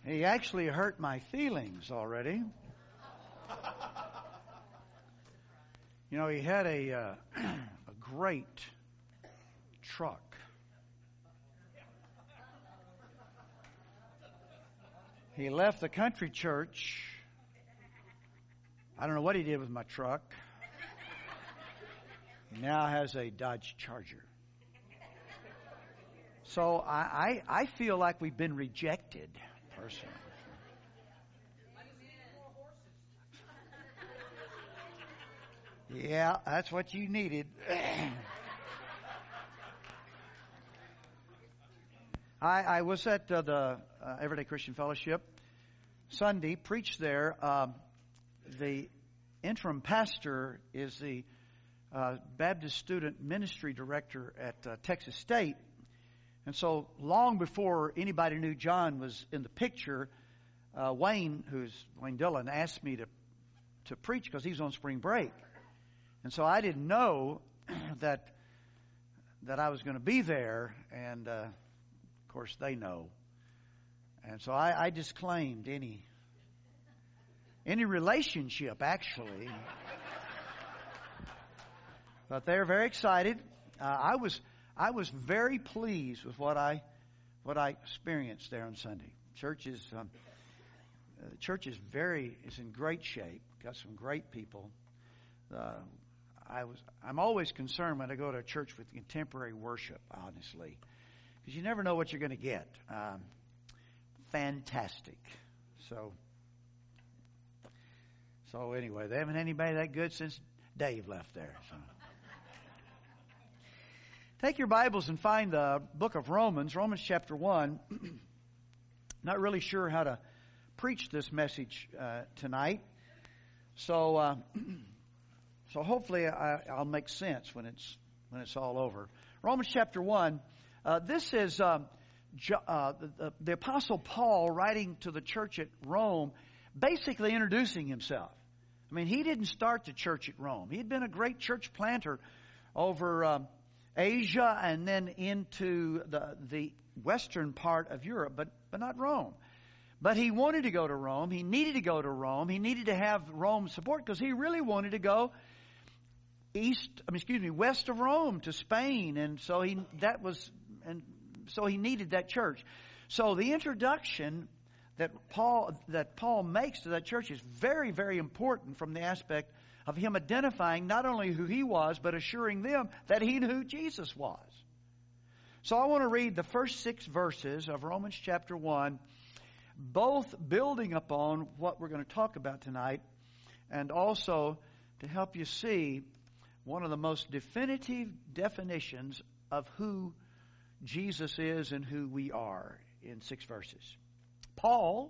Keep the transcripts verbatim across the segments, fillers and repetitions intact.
He actually hurt my feelings already. You know, he had a uh, a great truck. He left the country church. I don't know what he did with my truck. He now has a Dodge Charger. So I, I, I feel like we've been rejected, personally. Yeah, that's what you needed. I, I was at uh, the uh, Everyday Christian Fellowship Sunday, preached there. Um, the interim pastor is the uh, Baptist Student Ministry Director at uh, Texas State. And so long before anybody knew John was in the picture, uh, Wayne, who's Wayne Dillon, asked me to, to preach because he's on spring break. And so I didn't know that that I was going to be there, and uh, of course they know. And so I, I disclaimed any any relationship, actually. But they're very excited. Uh, I was I was very pleased with what I what I experienced there on Sunday. Church is um, uh, the church is very is in great shape. Got some great people. Uh, I was, I'm always concerned when I go to a church with contemporary worship, honestly, because you never know what you're going to get. Um, fantastic. So, so anyway, they haven't had anybody that good since Dave left there. So. Take your Bibles and find the book of Romans, Romans chapter one. Not really sure how to preach this message uh, tonight. So, uh, So hopefully I, I'll make sense when it's when it's all over. Romans chapter one. Uh, this is um, uh, the, the Apostle Paul writing to the church at Rome, basically introducing himself. I mean, he didn't start the church at Rome. He had been a great church planter over um, Asia and then into the the western part of Europe, but but not Rome. But he wanted to go to Rome. He needed to go to Rome. He needed to have Rome support because he really wanted to go east, I mean, excuse me, west of Rome to Spain, and so he that was, and so he needed that church. So the introduction that Paul that Paul makes to that church is very, very important from the aspect of him identifying not only who he was, but assuring them that he knew who Jesus was. So I want to read the first six verses of Romans chapter one, both building upon what we're going to talk about tonight, and also to help you see one of the most definitive definitions of who Jesus is and who we are in six verses. Paul,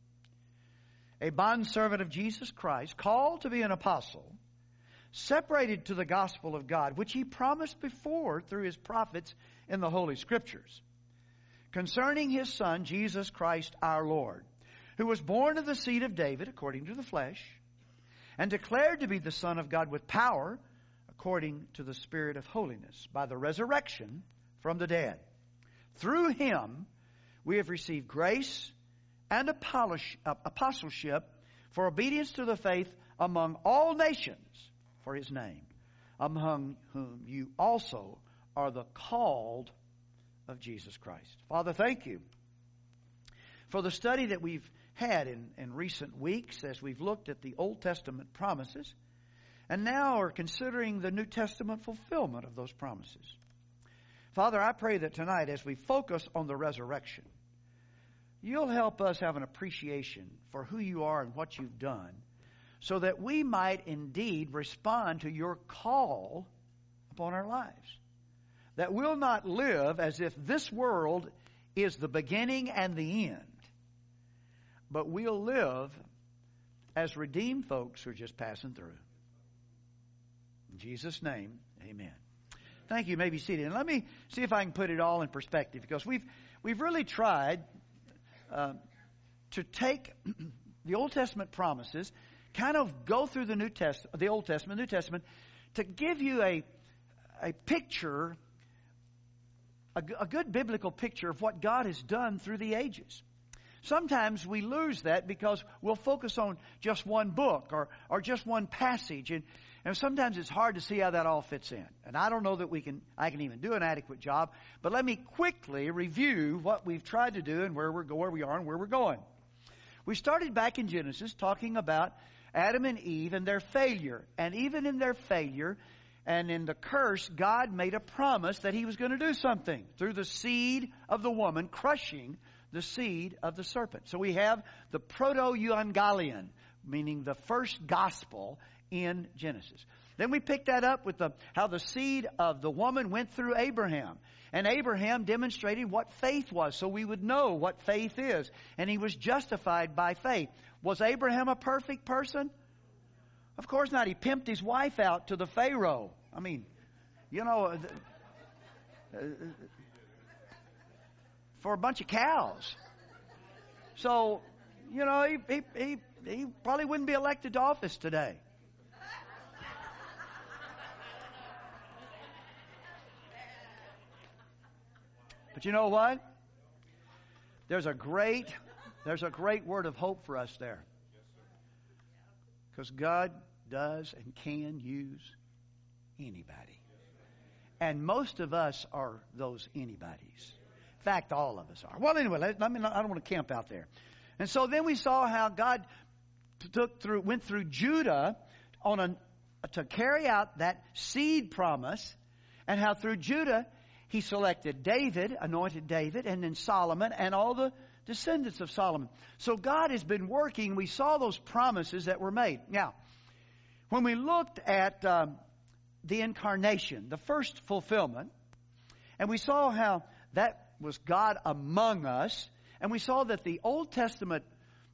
a bondservant of Jesus Christ, called to be an apostle, separated to the gospel of God, which he promised before through his prophets in the Holy Scriptures, concerning his Son, Jesus Christ our Lord, who was born of the seed of David according to the flesh, and declared to be the Son of God with power, according to the Spirit of holiness, by the resurrection from the dead. Through him we have received grace and apostleship for obedience to the faith among all nations for his name, among whom you also are the called of Jesus Christ. Father, thank you for the study that we've had in, in recent weeks as we've looked at the Old Testament promises, and now are considering the New Testament fulfillment of those promises. Father, I pray that tonight as we focus on the resurrection, you'll help us have an appreciation for who you are and what you've done, so that we might indeed respond to your call upon our lives. That we'll not live as if this world is the beginning and the end, but we'll live as redeemed folks who are just passing through. In Jesus' name, amen. Thank you. You may be seated. And let me see if I can put it all in perspective, because we've we've really tried uh, to take the Old Testament promises, kind of go through the New Test, the Old Testament, New Testament, to give you a a picture, a, a good biblical picture of what God has done through the ages. sometimes we lose that because we'll focus on just one book or, or just one passage. And, and sometimes it's hard to see how that all fits in. And I don't know that we can, I can even do an adequate job. But let me quickly review what we've tried to do and where we're go, where we are and where we're going. We started back in Genesis talking about Adam and Eve and their failure. And even in their failure and in the curse, God made a promise that He was going to do something through the seed of the woman, crushing the seed of the serpent. So we have the proto-evangelion, meaning the first gospel in Genesis. Then we pick that up with the how the seed of the woman went through Abraham. And Abraham demonstrated what faith was, so we would know what faith is. And he was justified by faith. Was Abraham a perfect person? Of course not. He pimped his wife out to the Pharaoh. I mean, you know, uh, for a bunch of cows. So, you know, he, he, he, he probably wouldn't be elected to office today. But you know what? There's a great, there's a great word of hope for us there. Because God does and can use anybody. And most of us are those anybody's. In fact, all of us are. Well, anyway, let, let me not, I don't want to camp out there. And so then we saw how God took through, went through Judah on a, to carry out that seed promise, and how through Judah He selected David, anointed David, and then Solomon, and all the descendants of Solomon. So God has been working. We saw those promises that were made. Now, when we looked at um, the incarnation, the first fulfillment, and we saw how that was God among us, and we saw that the Old Testament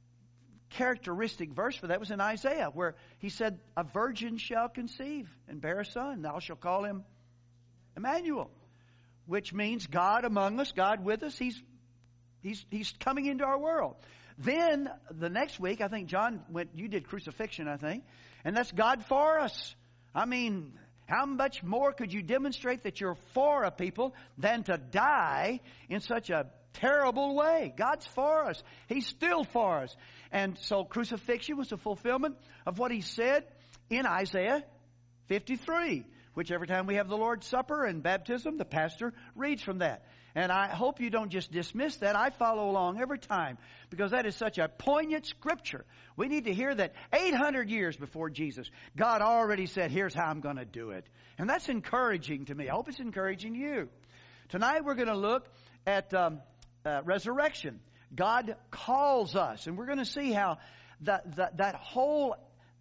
characteristic verse for that was in Isaiah, where He said, "A virgin shall conceive and bear a son. Thou shalt call him Emmanuel," which means God among us, God with us. He's He's He's coming into our world. Then the next week, I think John went. You did crucifixion, I think, and that's God for us. I mean, how much more could you demonstrate that you're for a people than to die in such a terrible way? God's for us. He's still for us. And so crucifixion was the fulfillment of what He said in Isaiah fifty-three, which every time we have the Lord's Supper and baptism, the pastor reads from that. And I hope you don't just dismiss that. I follow along every time, because that is such a poignant scripture. We need to hear that eight hundred years before Jesus, God already said, here's how I'm going to do it. And that's encouraging to me. I hope it's encouraging you. Tonight we're going to look at um, uh, resurrection. God calls us, and we're going to see how that, that, that whole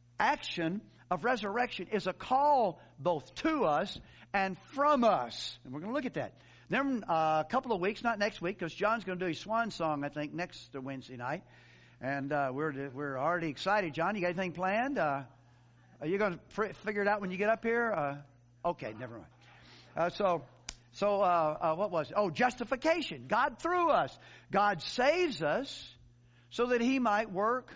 action of resurrection is a call both to us and from us. And we're going to look at that. Then uh, a couple of weeks, not next week, because John's going to do his swan song, I think, next Wednesday night. And uh, we're we're already excited. John, you got anything planned? Uh, are you going to fr- figure it out when you get up here? Uh, okay, never mind. Uh, so, so uh, uh, what was it? Oh, justification. God through us. God saves us so that He might work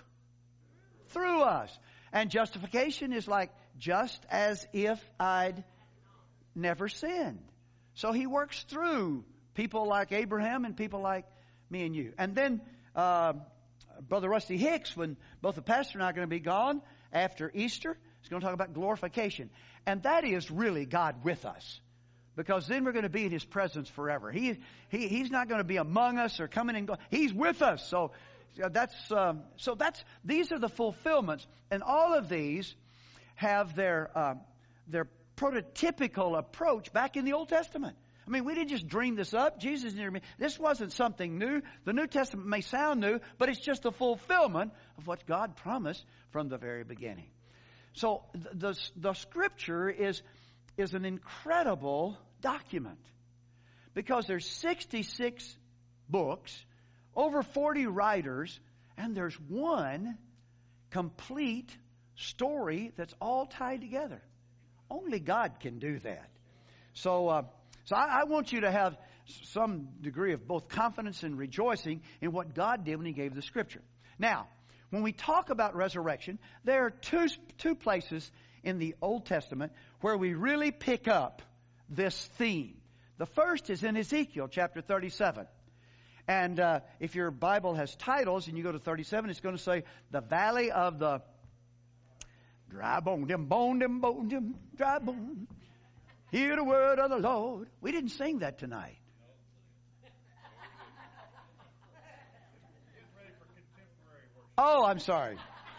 through us. And justification is like just as if I'd never sinned. So He works through people like Abraham and people like me and you. And then uh, Brother Rusty Hicks, when both the pastor and I are going to be gone after Easter, is going to talk about glorification. And that is really God with us. Because then we're going to be in His presence forever. He, he He's not going to be among us or coming and going. He's with us. So that's um, so that's these are the fulfillments, and all of these have their uh, their prototypical approach back in the Old Testament. I mean, we didn't just dream this up. Jesus near me. This wasn't something new. The New Testament may sound new, but it's just the fulfillment of what God promised from the very beginning. So the the, the Scripture is is an incredible document, because there's sixty-six books, over forty writers, and there's one complete story that's all tied together. Only God can do that. So, uh, so I, I want you to have some degree of both confidence and rejoicing in what God did when He gave the Scripture. Now, when we talk about resurrection, there are two two places in the Old Testament where we really pick up this theme. The first is in Ezekiel chapter thirty-seven. And uh, if your Bible has titles and you go to thirty-seven, it's going to say the valley of the dry bone, them bone, them bone, them dry bone. Hear the word of the Lord. We didn't sing that tonight. Oh, I'm sorry.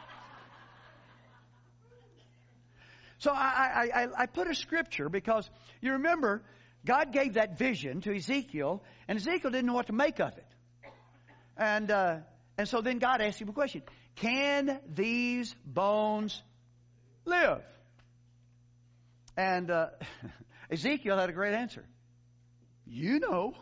So I, I, I, I put a scripture because you remember God gave that vision to Ezekiel, and Ezekiel didn't know what to make of it. And uh, and so then God asked him a question: can these bones live? And uh, Ezekiel had a great answer. You know.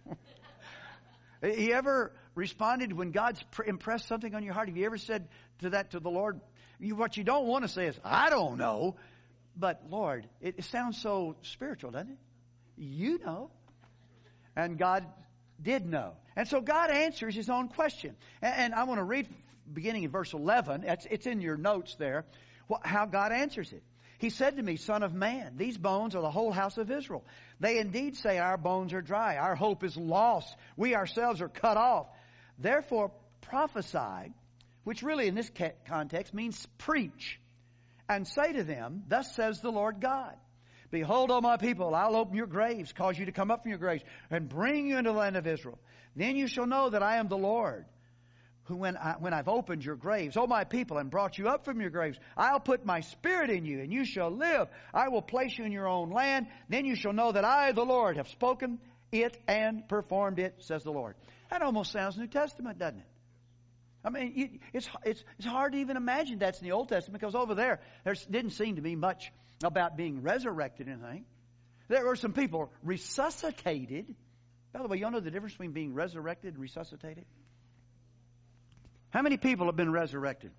He ever responded when God's impressed something on your heart? Have you ever said to that to the Lord? You, what you don't want to say is, I don't know. But Lord, it, it sounds so spiritual, doesn't it? You know. And God did know. And so God answers his own question. And, and I want to read beginning in verse eleven. It's, it's in your notes there. What, how God answers it. He said to me, Son of man, these bones are the whole house of Israel. They indeed say our bones are dry. Our hope is lost. We ourselves are cut off. Therefore prophesy, which really in this context means preach, and say to them, thus says the Lord God, behold, O my people, I'll open your graves, cause you to come up from your graves, and bring you into the land of Israel. Then you shall know that I am the Lord, who when, I, when I've opened your graves, O my people, and brought you up from your graves, I'll put my spirit in you, and you shall live. I will place you in your own land. Then you shall know that I, the Lord, have spoken it and performed it, says the Lord. That almost sounds New Testament, doesn't it? I mean, you, it's, it's, it's hard to even imagine that's in the Old Testament, because over there, there didn't seem to be much about being resurrected or anything. There were some people resuscitated. By the way, y'all know the difference between being resurrected and resuscitated? How many people have been resurrected?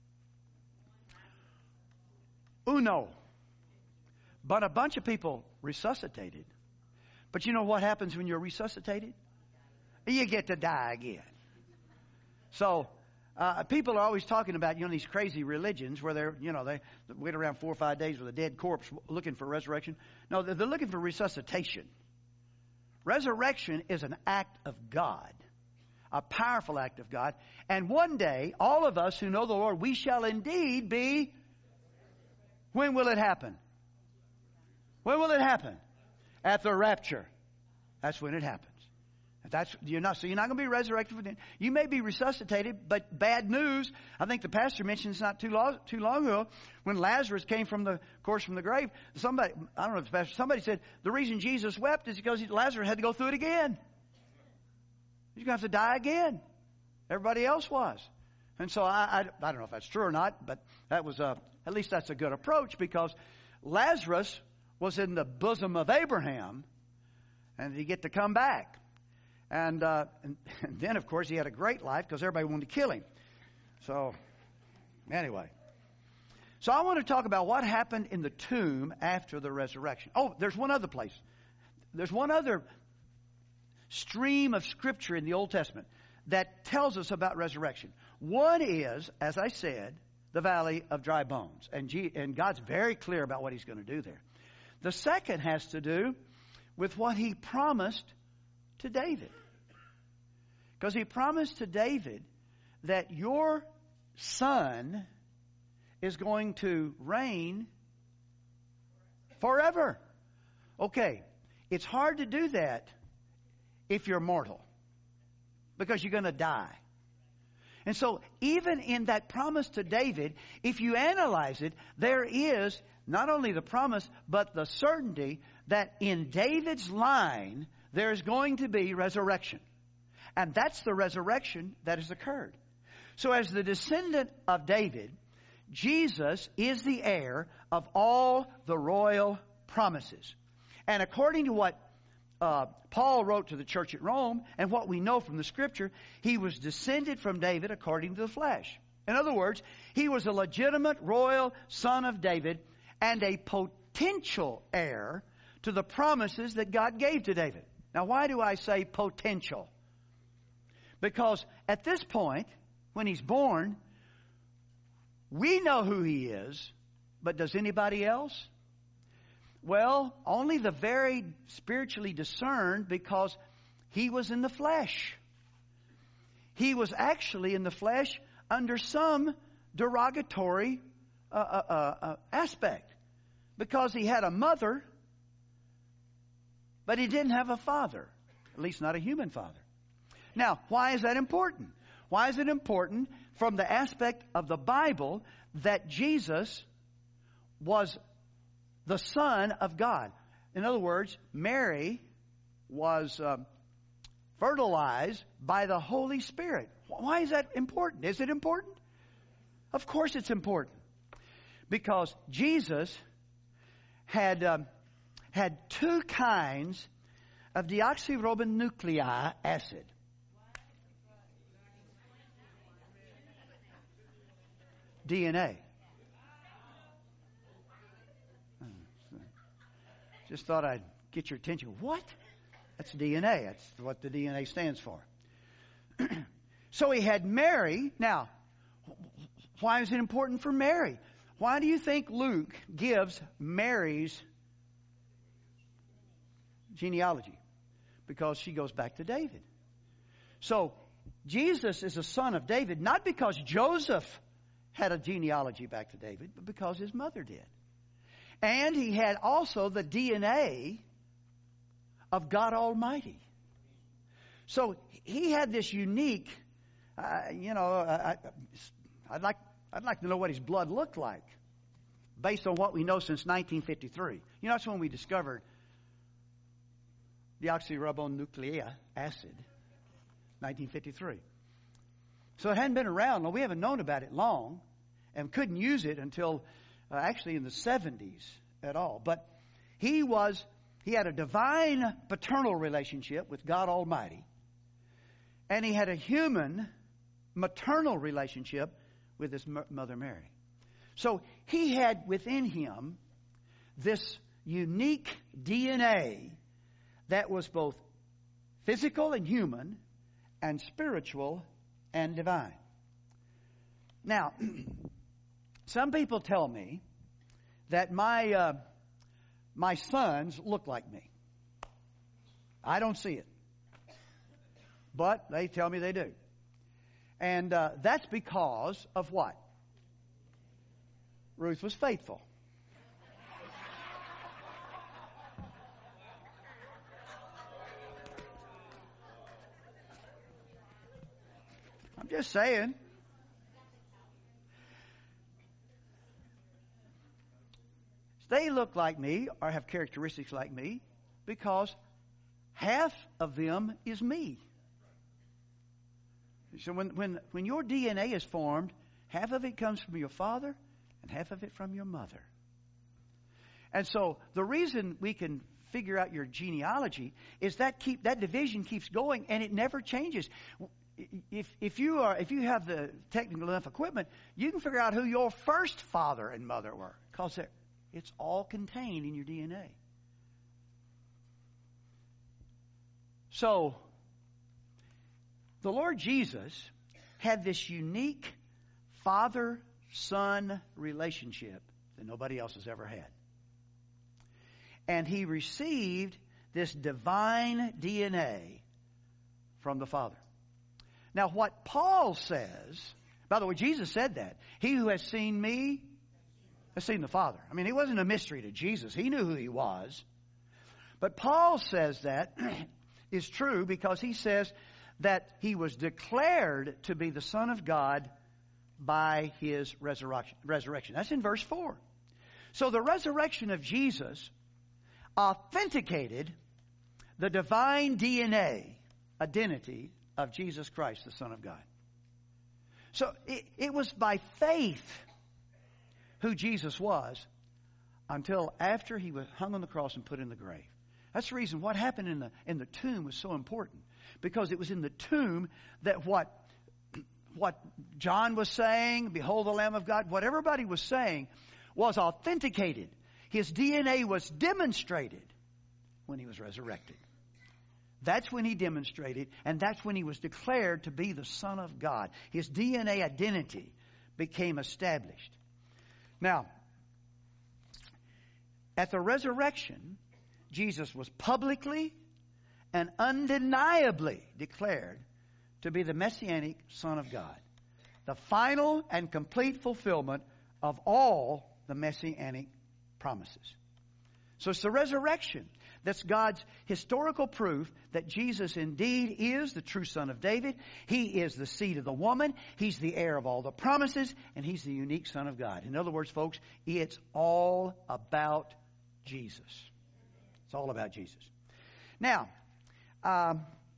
Uno. But a bunch of people resuscitated. But you know what happens when you're resuscitated? You get to die again. So, uh, people are always talking about, you know, these crazy religions where they're, you know, they wait around four or five days with a dead corpse looking for resurrection. No, they're, they're looking for resuscitation. Resurrection is an act of God. A powerful act of God. And one day, all of us who know the Lord, we shall indeed be... When will it happen? When will it happen? At the rapture. That's when it happens. That's you're not so you're not going to be resurrected from then. You may be resuscitated, but bad news. I think the pastor mentioned it's not too long too long ago when Lazarus came from the of course from the grave. Somebody I don't know if the pastor somebody said the reason Jesus wept is because Lazarus had to go through it again. He's going to have to die again. Everybody else was. And so I, I, I don't know if that's true or not, but that was a, at least that's a good approach, because Lazarus was in the bosom of Abraham, and he get to come back. And, uh, and, and then, of course, he had a great life because everybody wanted to kill him. So, anyway. So I want to talk about what happened in the tomb after the resurrection. Oh, there's one other place. There's one other stream of Scripture in the Old Testament that tells us about resurrection. One is, as I said, the valley of dry bones. And, G- and God's very clear about what He's going to do there. The second has to do with what He promised to David. Because He promised to David that your son is going to reign forever. Okay, it's hard to do that if you're mortal, because you're going to die. And so even in that promise to David, if you analyze it, there is not only the promise, but the certainty that in David's line, there's going to be resurrection. And that's the resurrection that has occurred. So as the descendant of David, Jesus is the heir of all the royal promises. And according to what uh, Paul wrote to the church at Rome, and what we know from the Scripture, he was descended from David according to the flesh. In other words, he was a legitimate royal son of David and a potential heir to the promises that God gave to David. Now, why do I say potential? Because at this point, when he's born, we know who he is, but does anybody else? Well, only the very spiritually discerned, because he was in the flesh. he was actually in the flesh under some derogatory uh, uh, uh, aspect. Because he had a mother, but he didn't have a father. At least not a human father. Now, why is that important? Why is it important from the aspect of the Bible that Jesus was the Son of God? In other words, Mary was uh, fertilized by the Holy Spirit. Why is that important? Is it important? Of course it's important. Because Jesus had um, had two kinds of deoxyribonucleic acid. D N A. Just thought I'd get your attention. What? That's D N A. That's what the D N A stands for. So he had Mary. Now, why is it important for Mary? Why do you think Luke gives Mary's genealogy? Because she goes back to David. So, Jesus is a son of David, not because Joseph had a genealogy back to David, but because his mother did. And he had also the D N A of God Almighty. So, he had this unique, uh, you know, I, I'd like I'd like to know what his blood looked like based on what we know since nineteen fifty-three. You know, that's when we discovered deoxyribonucleic acid, nineteen fifty-three. So it hadn't been around. Well, we haven't known about it long and couldn't use it until uh, actually in the seventies at all. But he was, he had a divine paternal relationship with God Almighty. And he had a human maternal relationship with his mother Mary. So he had within him this unique D N A that was both physical and human and spiritual and divine. Now, some people tell me that my uh, my sons look like me. I don't see it. But they tell me they do. And uh, that's because of what? Ruth was faithful. I'm just saying. They look like me or have characteristics like me because half of them is me. So when, when, when your D N A is formed, half of it comes from your father and half of it from your mother. And so the reason we can figure out your genealogy is that keep that division keeps going and it never changes. If if you are if you have the technical enough equipment, you can figure out who your first father and mother were because it's all contained in your D N A. So the Lord Jesus had this unique father-son relationship that nobody else has ever had. And he received this divine D N A from the Father. Now, what Paul says, by the way, Jesus said that. He who has seen me has seen the Father. I mean, it wasn't a mystery to Jesus. He knew who he was. But Paul says that is true because he says that he was declared to be the Son of God by his resurrection. resurrection. That's in verse four. So the resurrection of Jesus authenticated the divine D N A identity of Jesus Christ, the Son of God. So it, it was by faith who Jesus was until after he was hung on the cross and put in the grave. That's the reason what happened in the in the tomb was so important. Because it was in the tomb that what, what John was saying, behold the Lamb of God, what everybody was saying was authenticated. His D N A was demonstrated when he was resurrected. That's when he demonstrated, and that's when he was declared to be the Son of God. His D N A identity became established. Now, at the resurrection, Jesus was publicly and undeniably declared to be the Messianic Son of God. The final and complete fulfillment of all the Messianic promises. So it's the resurrection that's God's historical proof that Jesus indeed is the true Son of David. He is the seed of the woman. He's the heir of all the promises. And He's the unique Son of God. In other words, folks, it's all about Jesus. It's all about Jesus. Now, um,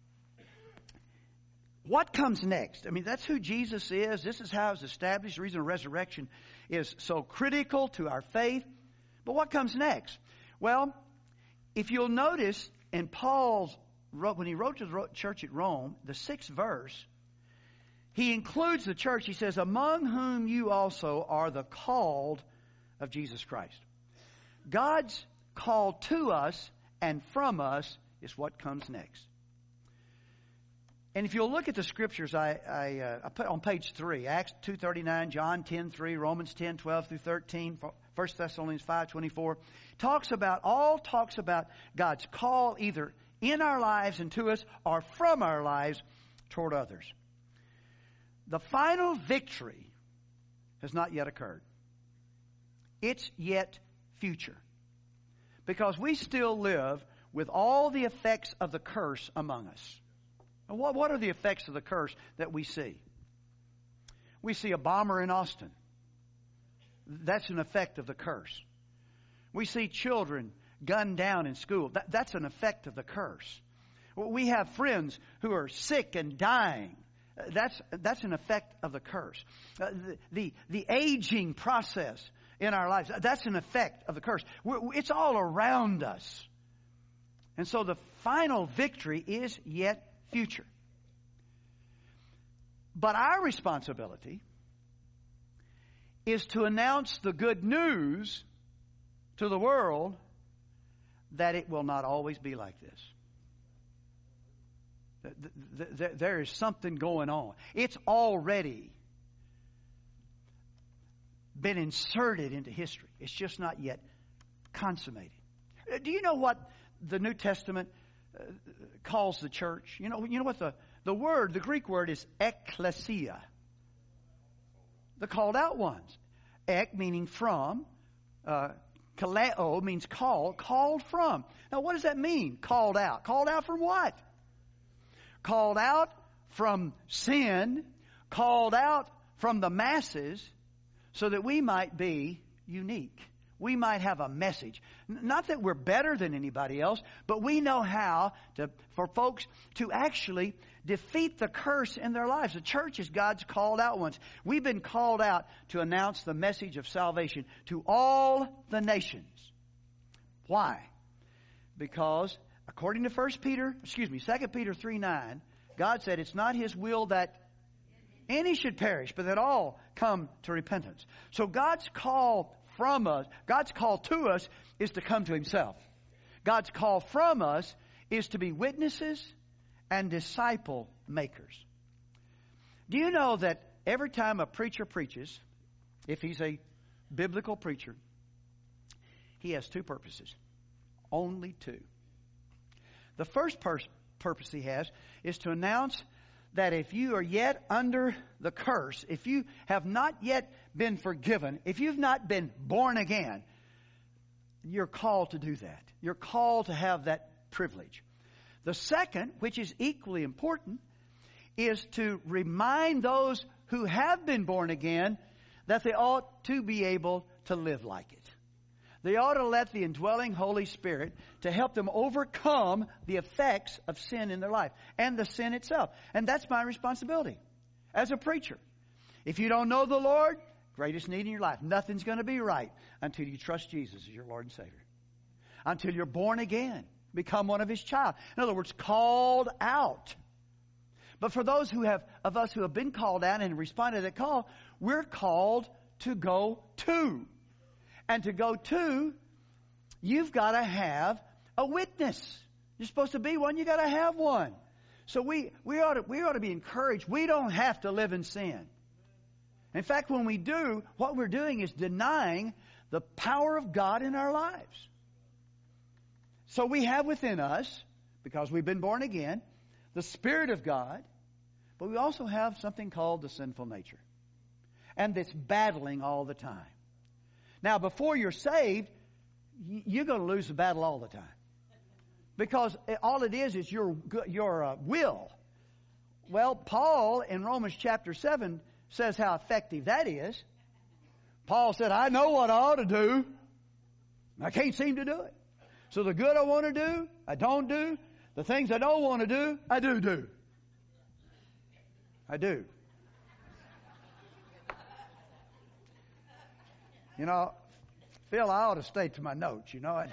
what comes next? I mean, that's who Jesus is. This is how it's established. The reason of resurrection is so critical to our faith. But what comes next? Well, if you'll notice in Paul's, when he wrote to the church at Rome, the sixth verse, he includes the church. He says, among whom you also are the called of Jesus Christ. God's call to us and from us is what comes next. And if you'll look at the scriptures, I, I, uh, I put on page three, Acts two thirty-nine, John ten three, Romans ten twelve through thirteen, First Thessalonians five twenty-four, talks about, all talks about God's call either in our lives and to us or from our lives toward others. The final victory has not yet occurred. It's yet future. Because we still live with all the effects of the curse among us. And what, what are the effects of the curse that we see? We see a bomber in Austin. That's an effect of the curse. We see children gunned down in school. That, that's an effect of the curse. We have friends who are sick and dying. That's, that's an effect of the curse. Uh, the, the, the aging process in our lives, that's an effect of the curse. We're, it's all around us. And so the final victory is yet future. But our responsibility is to announce the good news to the world that it will not always be like this. There is something going on. It's already been inserted into history. It's just not yet consummated. Do you know what the New Testament uh, calls the church? You know, you know what the, the word, the Greek word is ekklesia. The called out ones. Ek meaning from. Uh, kaleo means called. Called from. Now what does that mean? Called out. Called out from what? Called out from sin. Called out from the masses so that we might be unique. We might have a message. Not that we're better than anybody else, but we know how to, for folks to actually defeat the curse in their lives. The church is God's called out ones. We've been called out to announce the message of salvation to all the nations. Why? Because according to First Peter, excuse me, Second Peter three nine, God said it's not His will that any should perish, but that all come to repentance. So God's call from us, God's call to us is to come to Himself. God's call from us is to be witnesses and disciple makers. Do you know that every time a preacher preaches, if he's a biblical preacher, he has two purposes. Only two. The first pur- purpose he has is to announce that if you are yet under the curse, if you have not yet been forgiven, if you've not been born again, you're called to do that. You're called to have that privilege. The second, which is equally important, is to remind those who have been born again that they ought to be able to live like it. They ought to let the indwelling Holy Spirit to help them overcome the effects of sin in their life and the sin itself. And that's my responsibility as a preacher. If you don't know the Lord, greatest need in your life, nothing's going to be right until you trust Jesus as your Lord and Savior. Until you're born again, become one of His child. In other words, called out. But for those who have, of us who have been called out and responded to that call, we're called to go to. And to go to, you've got to have a witness. You're supposed to be one, you've got to have one. So we, we, ought to, we ought to be encouraged. We don't have to live in sin. In fact, when we do, what we're doing is denying the power of God in our lives. So we have within us, because we've been born again, the Spirit of God. But we also have something called the sinful nature. And that's battling all the time. Now, before you're saved, you're going to lose the battle all the time. Because all it is is your, your uh, will. Well, Paul in Romans chapter seven says how effective that is. Paul said, I know what I ought to do. I can't seem to do it. So the good I want to do, I don't do. The things I don't want to do, I do do. I do. You know, Phil, I ought to stay to my notes, you know.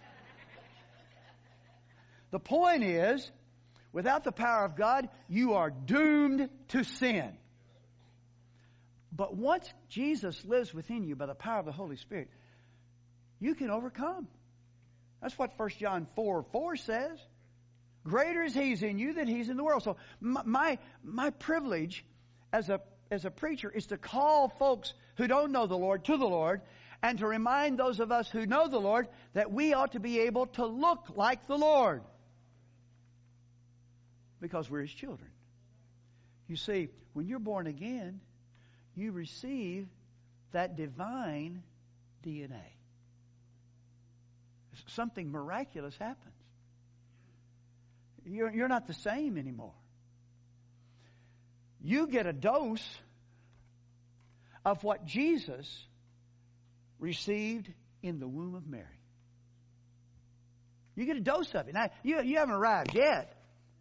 The point is, without the power of God, you are doomed to sin. But once Jesus lives within you by the power of the Holy Spirit, you can overcome. That's what First John four four says. Greater is He's in you than He's in the world. So my my, my privilege as a as a preacher is to call folks who don't know the Lord to the Lord, and to remind those of us who know the Lord that we ought to be able to look like the Lord. Because we're His children. You see, when you're born again, you receive that divine D N A. Something miraculous happens. You're, you're not the same anymore. You get a dose of what Jesus received in the womb of Mary. You get a dose of it. Now, you, you haven't arrived yet.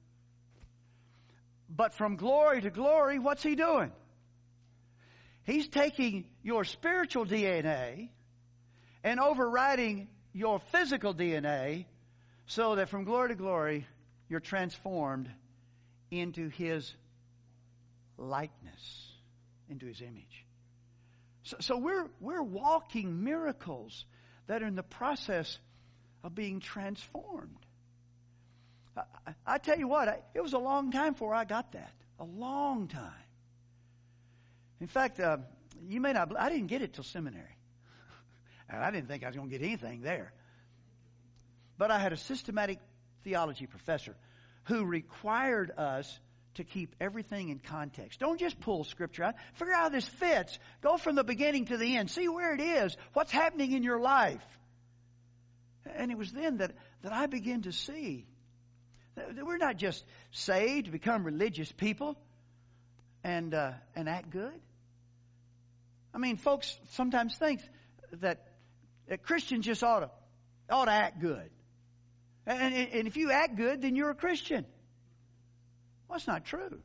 But from glory to glory, what's He doing? He's taking your spiritual D N A and overriding your physical D N A so that from glory to glory, you're transformed into His likeness, into His image. So, so we're, we're walking miracles that are in the process of being transformed. I, I tell you what, I, it was a long time before I got that. A long time. In fact, uh, you may not, I didn't get it till seminary. And I didn't think I was going to get anything there. But I had a systematic theology professor who required us to keep everything in context. Don't just pull Scripture out. Figure out how this fits. Go from the beginning to the end. See where it is. What's happening in your life. And it was then that, that I began to see that we're not just saved to become religious people and uh, and act good. I mean, folks sometimes think that, that Christians just ought to ought to act good. And, and if you act good, then you're a Christian. Well, that's not true.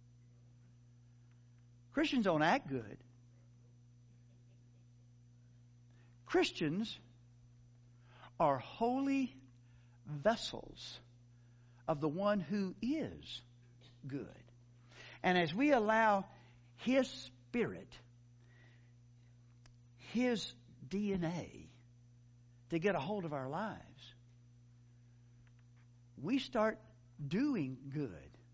Christians don't act good. Christians are holy vessels of the one who is good. And as we allow His Spirit, His D N A to get a hold of our lives, we start doing good.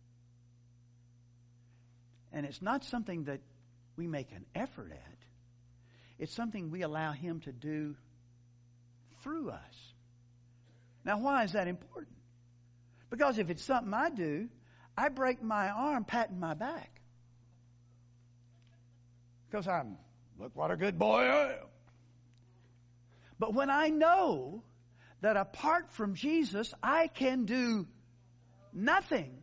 And it's not something that we make an effort at. It's something we allow Him to do through us. Now, why is that important? Because if it's something I do, I break my arm patting my back. Because I'm, look what a good boy I am. But when I know that apart from Jesus, I can do nothing,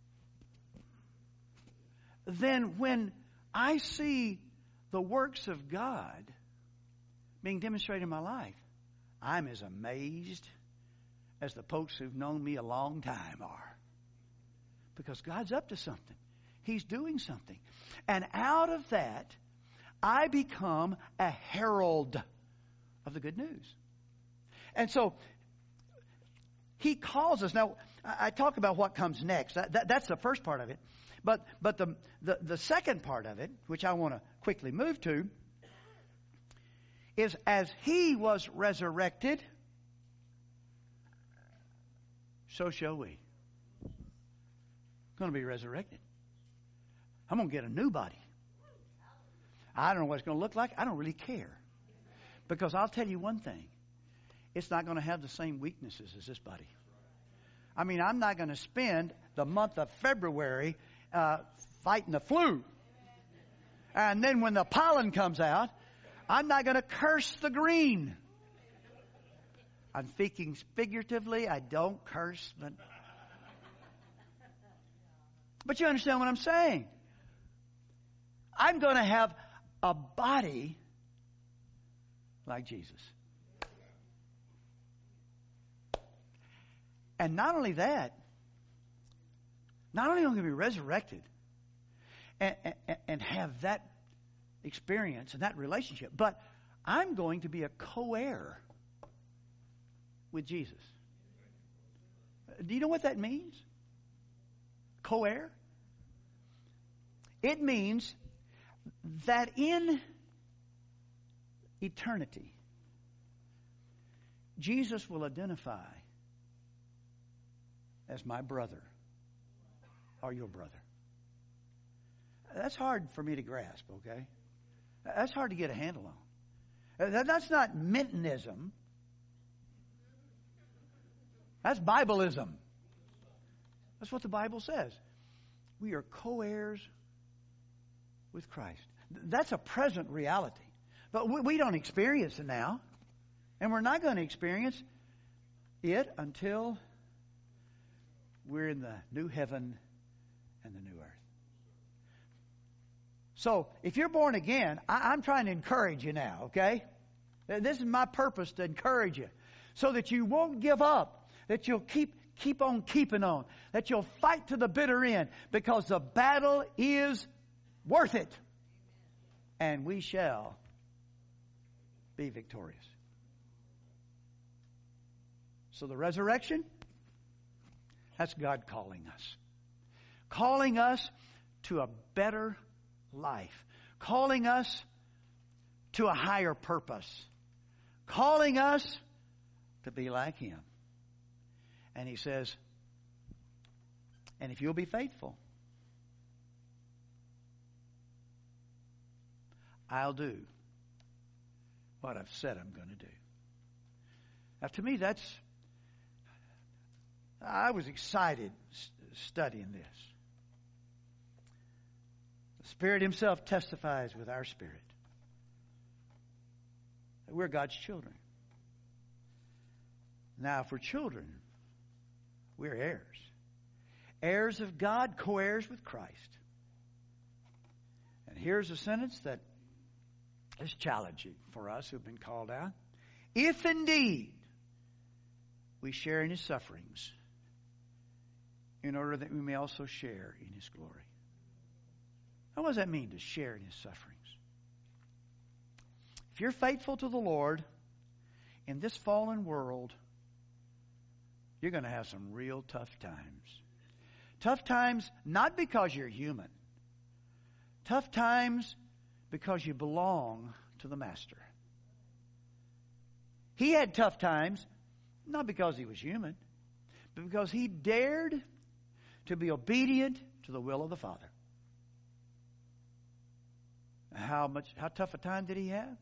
then when I see the works of God being demonstrated in my life, I'm as amazed as the folks who've known me a long time are. Because God's up to something. He's doing something. And out of that, I become a herald of the good news. And so, He calls us. Now, I talk about what comes next. That, that, that's the first part of it. But but the, the, the second part of it, which I want to quickly move to, is as He was resurrected, so shall we. Going to be resurrected. I'm going to get a new body. I don't know what it's going to look like. I don't really care. Because I'll tell you one thing. It's not going to have the same weaknesses as this body. I mean, I'm not going to spend the month of February uh, fighting the flu. And then when the pollen comes out, I'm not going to curse the green. I'm speaking figuratively. I don't curse. But, but you understand what I'm saying. I'm going to have a body like Jesus. And not only that, not only am I going to be resurrected and, and, and have that experience and that relationship, but I'm going to be a co-heir with Jesus. Do you know what that means? Co-heir? It means that in eternity, Jesus will identify as my brother or your brother. That's hard for me to grasp, okay? That's hard to get a handle on. That's not Mintonism. That's Bibleism. That's what the Bible says. We are co-heirs with Christ. That's a present reality. But we don't experience it now. And we're not going to experience it until we're in the new heaven and the new earth. So, if you're born again, I, I'm trying to encourage you now, okay? This is my purpose, to encourage you. So that you won't give up. That you'll keep keep on keeping on. That you'll fight to the bitter end. Because the battle is worth it. And we shall be victorious. So the resurrection, that's God calling us. Calling us to a better life. Calling us to a higher purpose. Calling us to be like Him. And He says, and if you'll be faithful, I'll do what I've said I'm going to do. Now, to me, that's, I was excited studying this. The Spirit Himself testifies with our spirit that we're God's children. Now, if we're children, we're heirs. Heirs of God, co-heirs with Christ. And here's a sentence that is challenging for us who've been called out. If indeed we share in His sufferings, in order that we may also share in His glory. Now, what does that mean, to share in His sufferings? If you're faithful to the Lord in this fallen world, you're going to have some real tough times. Tough times not because you're human. Tough times because you belong to the Master. He had tough times not because He was human, but because He dared to be obedient to the will of the Father. How much, how tough a time did He have?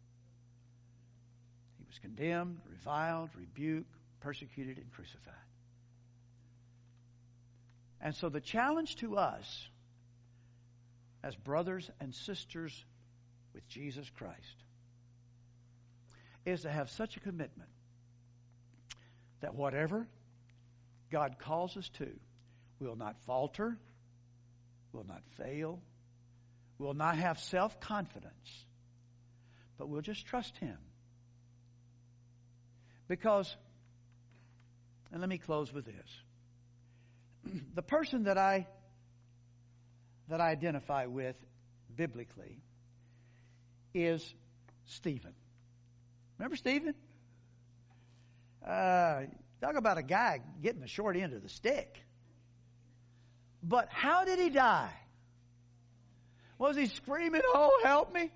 He was condemned, reviled, rebuked, persecuted, and crucified. And so the challenge to us as brothers and sisters with Jesus Christ is to have such a commitment that whatever God calls us to, will not falter, will not fail, will not have self-confidence, but we'll just trust Him. Because, and let me close with this. The person that I that I identify with biblically is Stephen. Remember Stephen? Uh, talk about a guy getting the short end of the stick. But how did he die? Was he screaming, "Oh, help me"?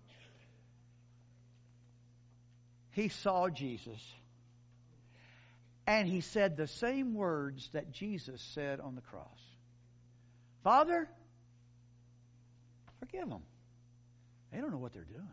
He saw Jesus. And he said the same words that Jesus said on the cross. Father, forgive them. They don't know what they're doing.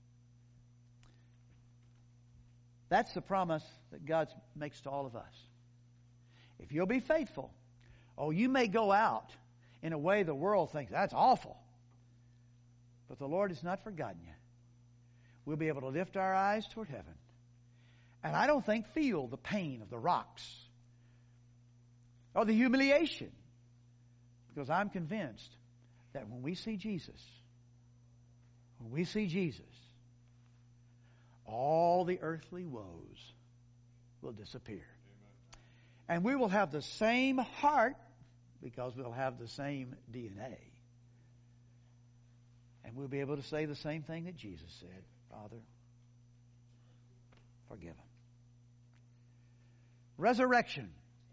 That's the promise that God makes to all of us. If you'll be faithful, oh, you may go out in a way the world thinks, that's awful. But the Lord has not forgotten you. We'll be able to lift our eyes toward heaven. And I don't think feel the pain of the rocks or the humiliation. Because I'm convinced that when we see Jesus, when we see Jesus, all the earthly woes will disappear. Amen. And we will have the same heart because we'll have the same D N A. And we'll be able to say the same thing that Jesus said, Father, forgive them. Resurrection.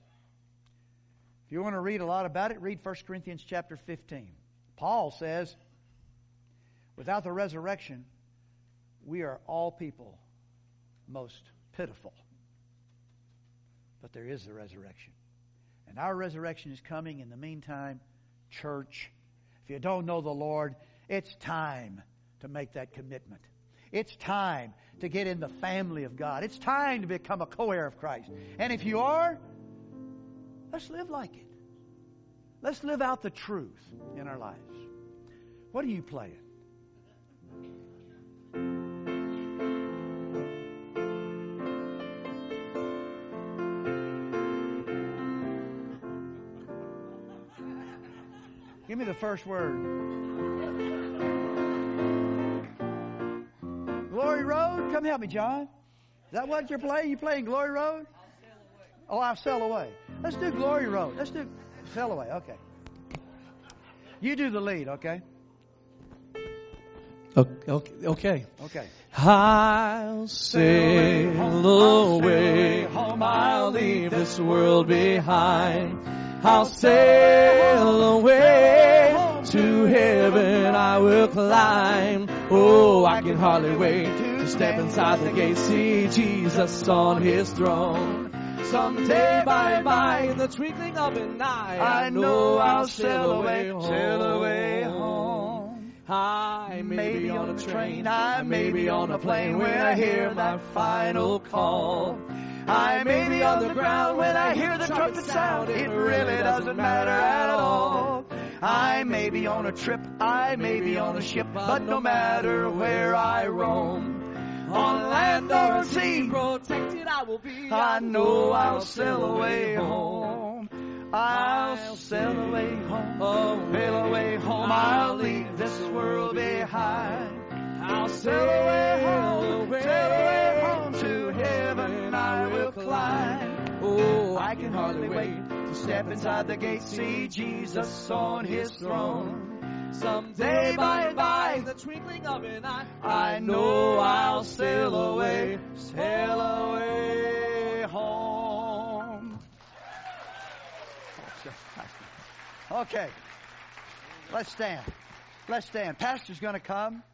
If you want to read a lot about it, read First Corinthians chapter fifteen. Paul says, without the resurrection, we are all people most pitiful. But there is the resurrection. And our resurrection is coming. In the meantime, church, if you don't know the Lord, it's time to make that commitment. It's time to get in the family of God. It's time to become a co-heir of Christ. And if you are, let's live like it. Let's live out the truth in our lives. What are you playing? Give me the first word. Glory Road? Come help me, John. Is that what you're playing? You playing Glory Road? Oh, I'll sail away. Let's do Glory Road. Let's do sail away. Okay. You do the lead, okay? Okay. Okay. Okay. I'll sail away home. I'll leave this world behind. I'll sail away to heaven. I will climb. Oh, I can hardly wait to step inside the gate, see Jesus on His throne. Someday, by by, in the twinkling of an eye, I know I'll sail away, sail away home. I may be on a train, I may be on a plane when I hear that final call. I may be on the ground when I hear the trumpet sound. It really doesn't matter at all. I may be on a trip, I may be on a ship, but no matter where I roam, on land or sea, protected I will be. I know I'll sail away home. I'll sail away home, sail away home. I'll leave this world behind. I'll sail away home, sail away home to heaven. I will climb. Oh, I can hardly wait to step inside the gate, see Jesus on His throne. Someday, by and by, in the twinkling of an eye, I know I'll sail away, sail away home. Okay. Let's stand. Let's stand. Pastor's going to come.